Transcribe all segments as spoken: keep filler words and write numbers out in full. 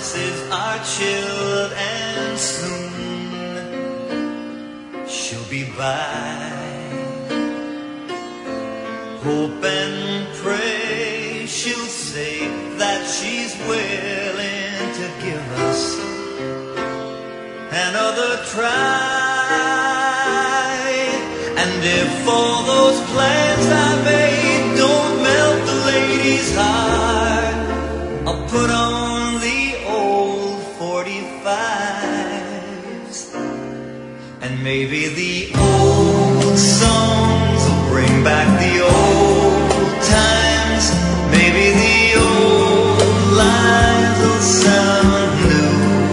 chances are chilled, and soon she'll be by. Hope and pray she'll say that she's willing to give us another try. And if all those plans I made don't melt the lady's heart, I'll put on the old forty-fives, and maybe the old songs will bring back the old times. Maybe the old lines will sound new.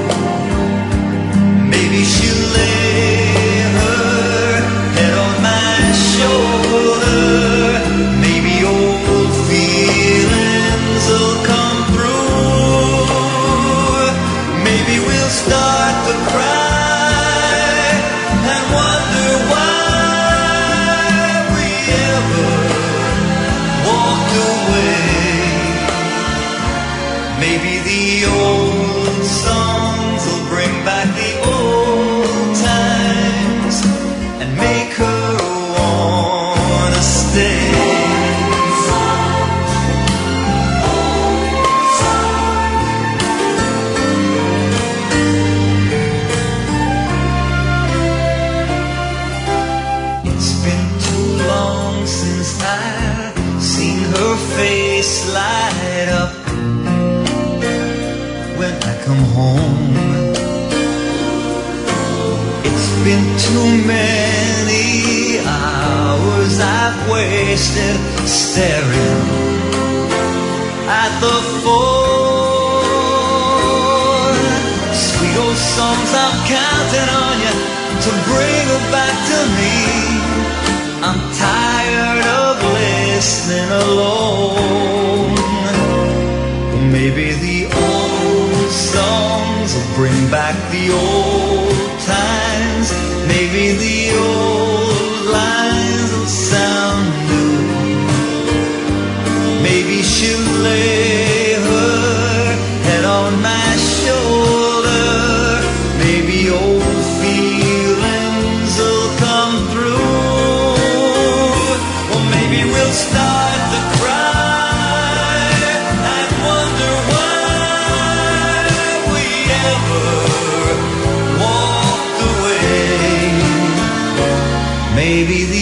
Maybe she'll lay her head on my shoulder. Maybe old feelings will come through. Maybe we'll start to cry and wonder why we ever walked away. Maybe the old songs will bring back the old times and make her wanna stay. It's been too long since I've seen her face light up when I come home. It's been too many hours I've wasted staring at the phone. Sweet old songs, I'm counting on you to bring her back to me. I'm tired of listening alone. Maybe the old songs will bring back the old times. Maybe the old lines will sound new. Maybe she'll lay her head on my shoulder. Maybe old feelings will come through. Or maybe we'll start to cry and wonder why we ever walked away. Maybe the